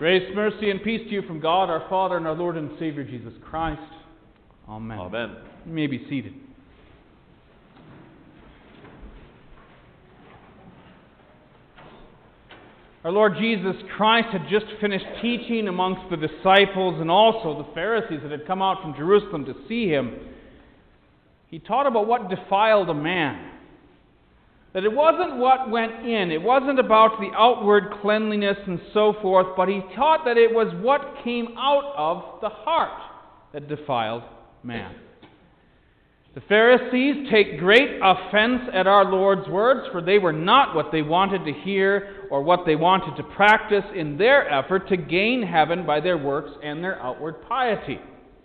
Grace, mercy, and peace to you from God, our Father, and our Lord and Savior, Jesus Christ. Amen. Amen. You may be seated. Our Lord Jesus Christ had just finished teaching amongst the disciples and also the Pharisees that had come out from Jerusalem to see him. He taught about what defiled a man. That it wasn't what went in, it wasn't about the outward cleanliness and so forth, but he taught that it was what came out of the heart that defiled man. The Pharisees take great offense at our Lord's words, for they were not what they wanted to hear or what they wanted to practice in their effort to gain heaven by their works and their outward piety.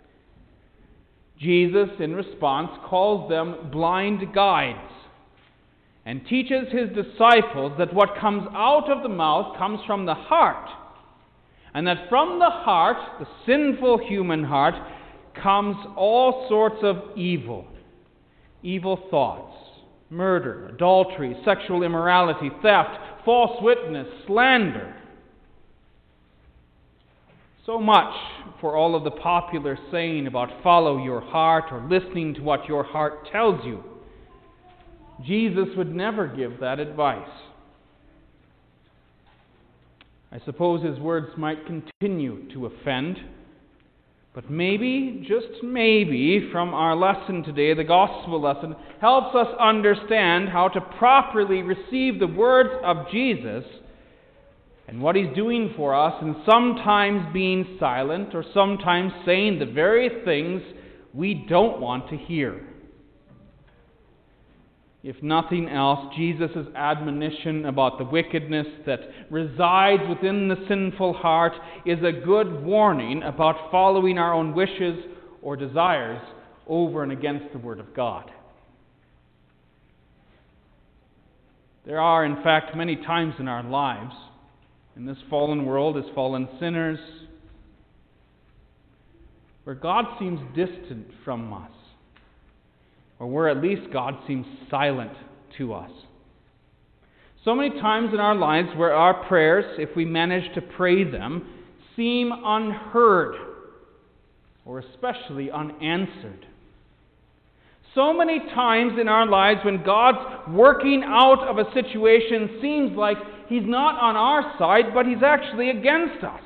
Jesus, in response, calls them blind guides and teaches his disciples that what comes out of the mouth comes from the heart, and that from the heart, the sinful human heart, comes all sorts of evil thoughts, murder, adultery, sexual immorality, theft, false witness, slander. So much for all of the popular saying about follow your heart or listening to what your heart tells you. Jesus would never give that advice. I suppose his words might continue to offend, but maybe, just maybe, from our lesson today, the gospel lesson, helps us understand how to properly receive the words of Jesus and what he's doing for us, and sometimes being silent or sometimes saying the very things we don't want to hear. If nothing else, Jesus' admonition about the wickedness that resides within the sinful heart is a good warning about following our own wishes or desires over and against the Word of God. There are, in fact, many times in our lives, in this fallen world as fallen sinners, where God seems distant from us, or where at least God seems silent to us. So many times in our lives where our prayers, if we manage to pray them, seem unheard, or especially unanswered. So many times in our lives when God's working out of a situation seems like he's not on our side, but he's actually against us.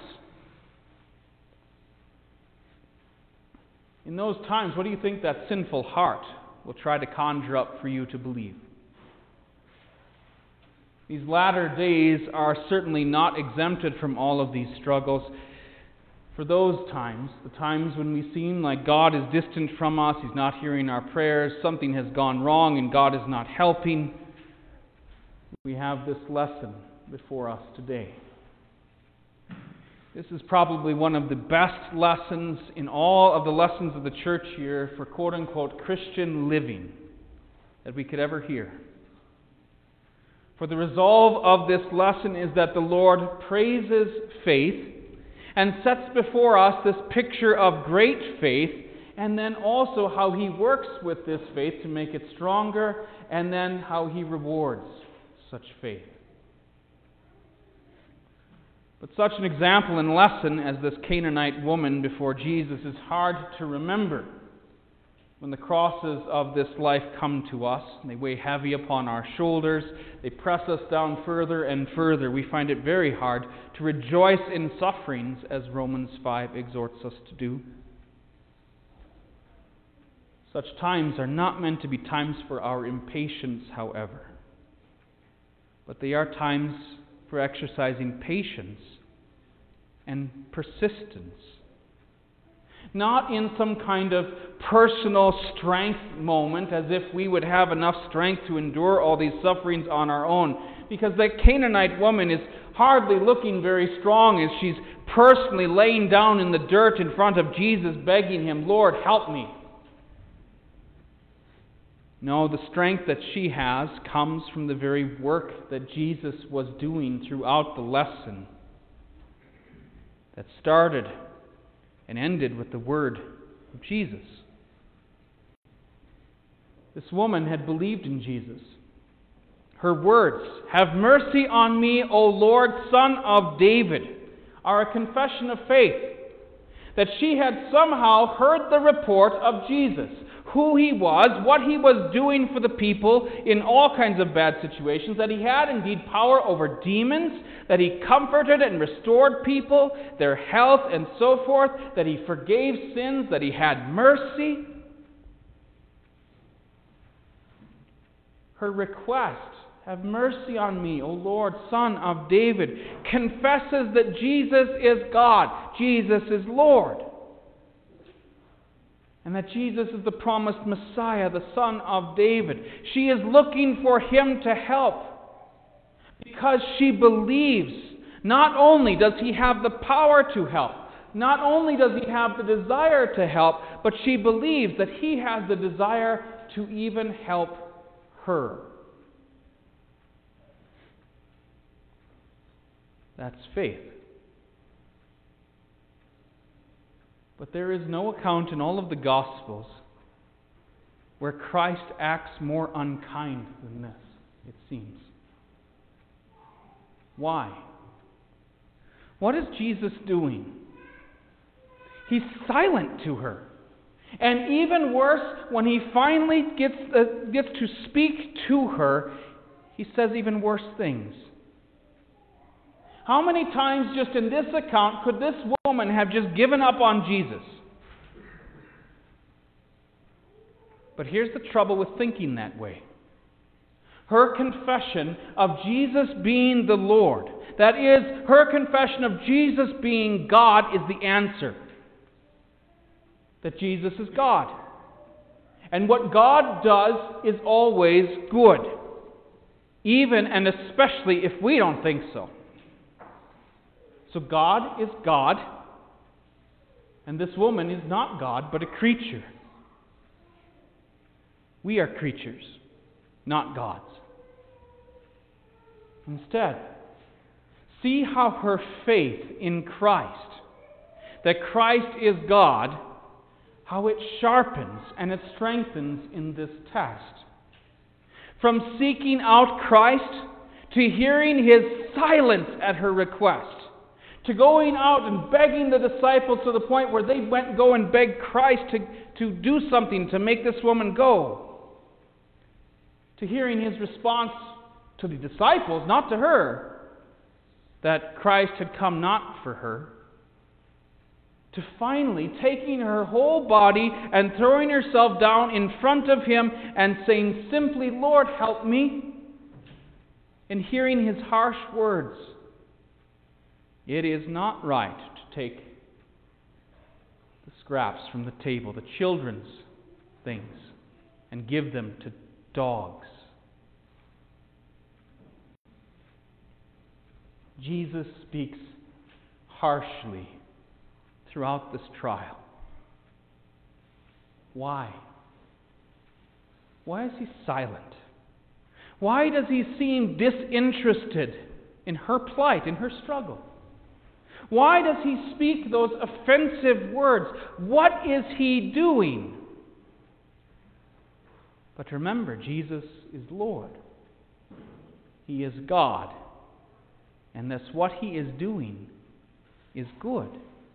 In those times, what do you think that sinful heart will try to conjure up for you to believe? These latter days are certainly not exempted from all of these struggles. For those times, the times when we seem like God is distant from us, he's not hearing our prayers, something has gone wrong and God is not helping, we have this lesson before us today. This is probably one of the best lessons in all of the lessons of the church here for quote-unquote Christian living that we could ever hear. For the resolve of this lesson is that the Lord praises faith and sets before us this picture of great faith, and then also how he works with this faith to make it stronger, and then how he rewards such faith. But such an example and lesson as this Canaanite woman before Jesus is hard to remember when the crosses of this life come to us. They weigh heavy upon our shoulders. They press us down further and further. We find it very hard to rejoice in sufferings, as Romans 5 exhorts us to do. Such times are not meant to be times for our impatience, however, but they are times for exercising patience and persistence. Not in some kind of personal strength moment, as if we would have enough strength to endure all these sufferings on our own. Because the Canaanite woman is hardly looking very strong as she's personally laying down in the dirt in front of Jesus, begging him, Lord, help me. No, the strength that she has comes from the very work that Jesus was doing throughout the lesson that started and ended with the word of Jesus. This woman had believed in Jesus. Her words, "Have mercy on me, O Lord, Son of David. are a confession of faith. That she had somehow heard the report of Jesus, who He was, what He was doing for the people in all kinds of bad situations, that He had indeed power over demons, that He comforted and restored people, their health and so forth, that He forgave sins, that He had mercy. Her request, "Have mercy on me, O Lord, Son of David," confesses that Jesus is God, Jesus is Lord, and that Jesus is the promised Messiah, the Son of David. She is looking for Him to help because she believes not only does He have the power to help, not only does He have the desire to help, but she believes that He has the desire to even help her. That's faith. But there is no account in all of the Gospels where Christ acts more unkind than this, it seems. Why? What is Jesus doing? He's silent to her. And even worse, when He finally gets to speak to her, He says even worse things. How many times just in this account could this woman have just given up on Jesus? But here's the trouble with thinking that way. Her confession of Jesus being the Lord, that is, her confession of Jesus being God, is the answer. That Jesus is God. And what God does is always good. Even and especially if we don't think so. So God is God, and this woman is not God, but a creature. We are creatures, not gods. Instead, see how her faith in Christ, that Christ is God, how it sharpens and it strengthens in this test. From seeking out Christ to hearing His silence at her request, to going out and begging the disciples to the point where they go and beg Christ to do something to make this woman go. To hearing His response to the disciples, not to her, that Christ had come not for her. To finally taking her whole body and throwing herself down in front of Him and saying simply, "Lord, help me." And hearing His harsh words, "It is not right to take the scraps from the table, the children's things, and give them to dogs." Jesus speaks harshly throughout this trial. Why? Why is He silent? Why does He seem disinterested in her plight, in her struggle? Why does He speak those offensive words? What is He doing? But remember, Jesus is Lord. He is God. And thus what He is doing is good.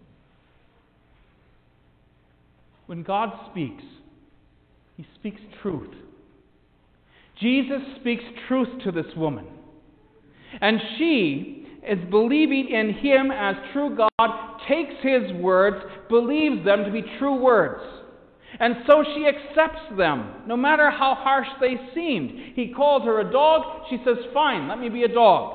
When God speaks, He speaks truth. Jesus speaks truth to this woman. And she is believing in Him as true God, takes His words, believes them to be true words. And so she accepts them, no matter how harsh they seemed. He called her a dog. She says, "Fine, let me be a dog."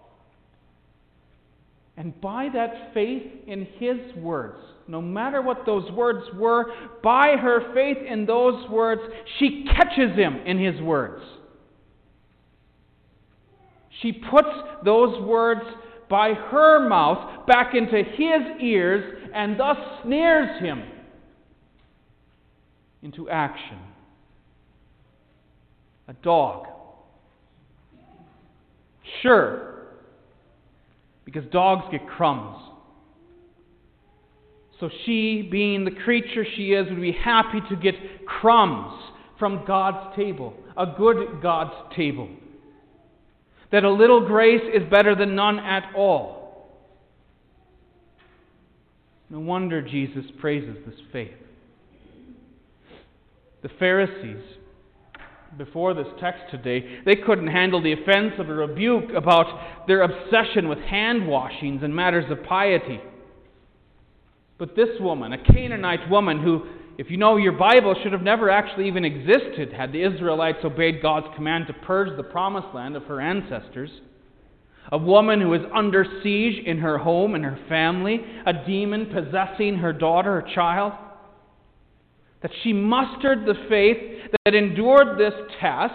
And by that faith in His words, no matter what those words were, by her faith in those words, she catches Him in His words. She puts those words by her mouth back into His ears and thus snares Him into action. A dog. Sure, because dogs get crumbs. So she, being the creature she is, would be happy to get crumbs from God's table, a good God's table. That a little grace is better than none at all. No wonder Jesus praises this faith. The Pharisees, before this text today, they couldn't handle the offense of a rebuke about their obsession with hand washings and matters of piety. But this woman, a Canaanite woman who, if you know your Bible, should have never actually even existed had the Israelites obeyed God's command to purge the promised land of her ancestors. A woman who is under siege in her home and her family, a demon possessing her daughter, her child. That she mustered the faith that endured this test,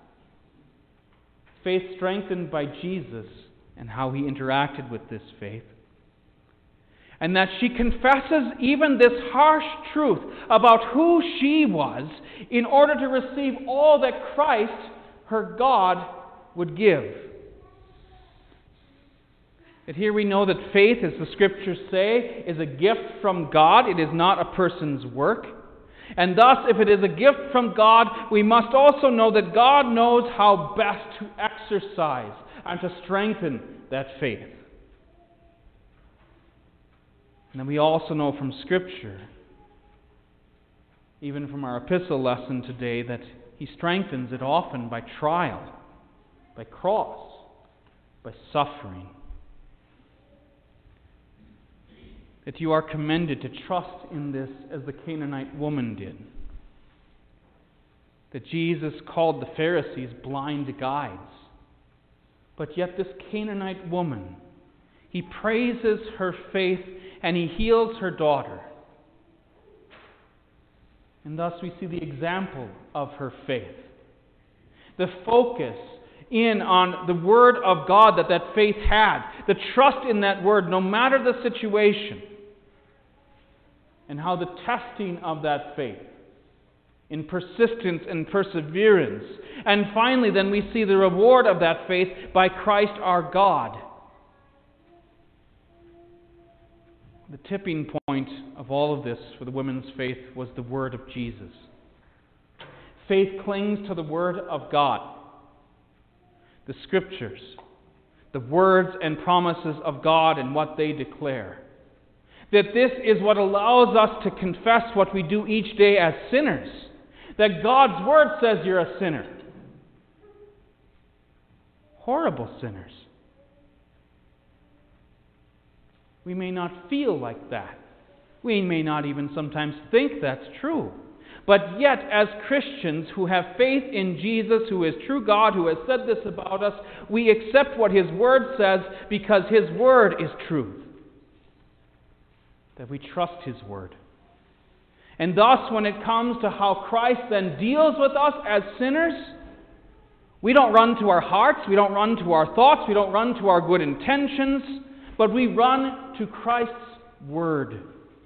faith strengthened by Jesus and how he interacted with this faith. And that she confesses even this harsh truth about who she was in order to receive all that Christ, her God, would give. That here we know that faith, as the Scriptures say, is a gift from God. It is not a person's work. And thus, if it is a gift from God, we must also know that God knows how best to exercise and to strengthen that faith. And then we also know from Scripture, even from our epistle lesson today, that he strengthens it often by trial, by cross, by suffering. That you are commended to trust in this as the Canaanite woman did. That Jesus called the Pharisees blind guides. But yet this Canaanite woman, he praises her faith and he heals her daughter. And thus we see the example of her faith. The focus in on the Word of God that faith had. The trust in that Word, no matter the situation. And how the testing of that faith in persistence and perseverance. And finally, then we see the reward of that faith by Christ our God. The tipping point of all of this for the women's faith was the Word of Jesus. Faith clings to the Word of God. The Scriptures, the words and promises of God and what they declare. That this is what allows us to confess what we do each day as sinners. That God's Word says you're a sinner. Horrible sinners. We may not feel like that. We may not even sometimes think that's true. But yet, as Christians who have faith in Jesus, who is true God, who has said this about us, we accept what His Word says because His Word is truth. That we trust His Word. And thus, when it comes to how Christ then deals with us as sinners, we don't run to our hearts, we don't run to our thoughts, we don't run to our good intentions, but we run to Christ's Word.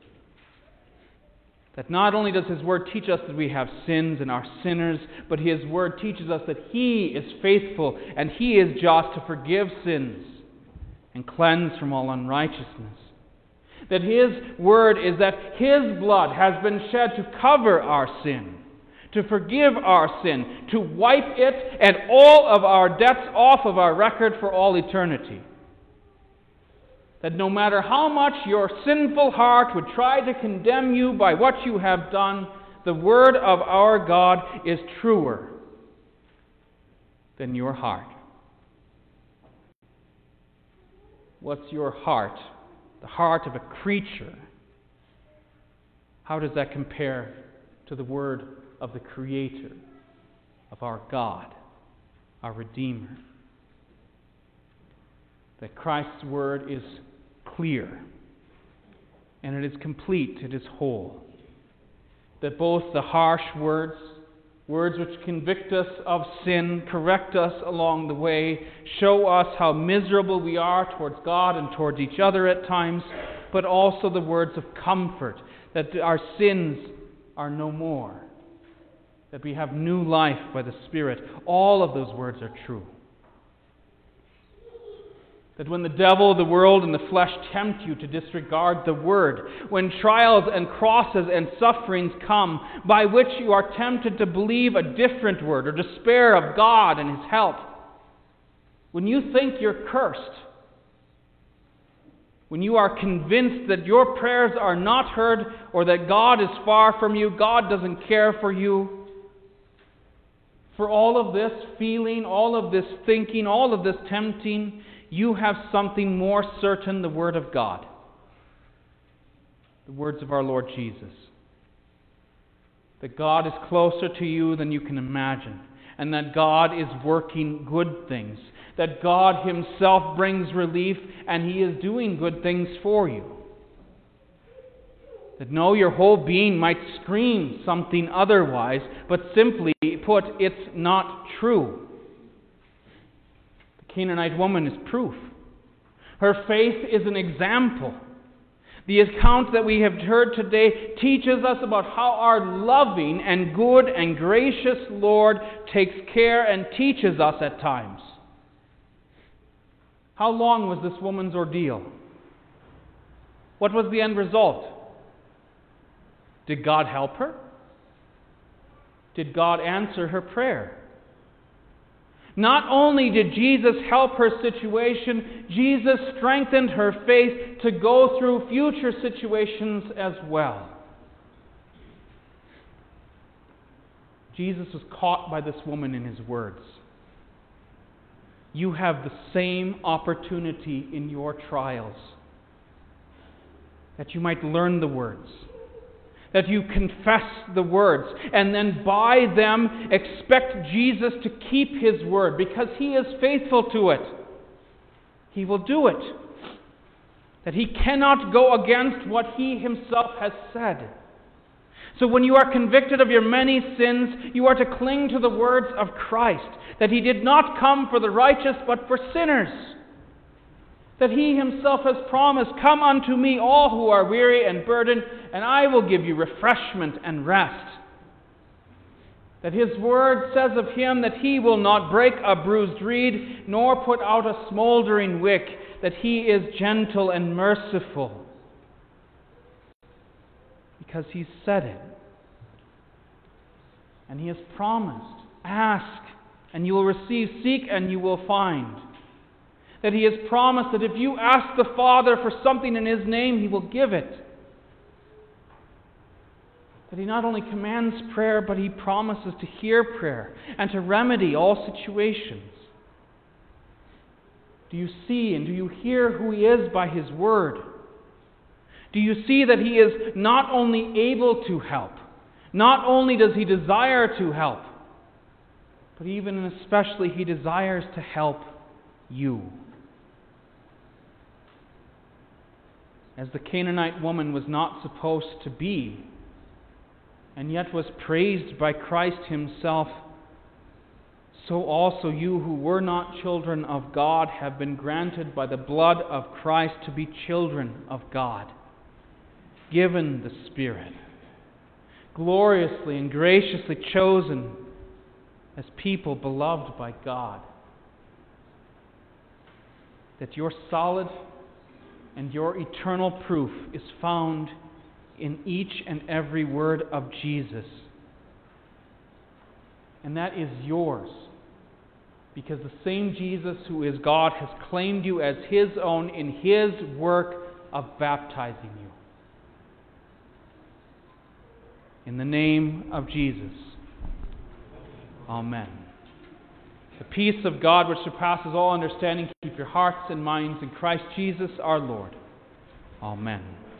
That not only does His Word teach us that we have sins and are sinners, but His Word teaches us that He is faithful and He is just to forgive sins and cleanse from all unrighteousness. That His Word is that His blood has been shed to cover our sin, to forgive our sin, to wipe it and all of our debts off of our record for all eternity. That no matter how much your sinful heart would try to condemn you by what you have done, the Word of our God is truer than your heart. What's your heart? The heart of a creature. How does that compare to the Word of the Creator, of our God, our Redeemer? That Christ's Word is clear, and it is complete, it is whole. That both the harsh words which convict us of sin, correct us along the way, show us how miserable we are towards God and towards each other at times, but also the words of comfort, that our sins are no more, that we have new life by the Spirit. All of those words are true. That when the devil, the world, and the flesh tempt you to disregard the Word, when trials and crosses and sufferings come by which you are tempted to believe a different word or despair of God and His help, when you think you're cursed, when you are convinced that your prayers are not heard or that God is far from you, God doesn't care for you, for all of this feeling, all of this thinking, all of this tempting, you have something more certain, the Word of God. The words of our Lord Jesus. That God is closer to you than you can imagine, and that God is working good things, that God Himself brings relief, and He is doing good things for you. That no, your whole being might scream something otherwise, but simply put, it's not true. The Canaanite woman is proof. Her faith is an example. The account that we have heard today teaches us about how our loving and good and gracious Lord takes care and teaches us at times. How long was this woman's ordeal? What was the end result? Did God help her? Did God answer her prayer? Not only did Jesus help her situation, Jesus strengthened her faith to go through future situations as well. Jesus was caught by this woman in His words. You have the same opportunity in your trials, that you might learn the words, that you confess the words, and then by them expect Jesus to keep His word, because He is faithful to it. He will do it. That He cannot go against what He Himself has said. So when you are convicted of your many sins, you are to cling to the words of Christ, that He did not come for the righteous, but for sinners. That He Himself has promised, come unto me all who are weary and burdened, and I will give you refreshment and rest. That His word says of Him that He will not break a bruised reed, nor put out a smoldering wick, that He is gentle and merciful. Because He said it. And He has promised, ask and you will receive, seek and you will find. That He has promised that if you ask the Father for something in His name, He will give it. That He not only commands prayer, but He promises to hear prayer and to remedy all situations. Do you see and do you hear who He is by His Word? Do you see that He is not only able to help, not only does He desire to help, but even and especially He desires to help you? As the Canaanite woman was not supposed to be, and yet was praised by Christ Himself, so also you who were not children of God have been granted by the blood of Christ to be children of God, given the Spirit, gloriously and graciously chosen as people beloved by God. That your solid and your eternal proof is found in each and every word of Jesus. And that is yours, because the same Jesus who is God has claimed you as His own in His work of baptizing you. In the name of Jesus. Amen. The peace of God which surpasses all understanding, keep your hearts and minds in Christ Jesus our Lord. Amen.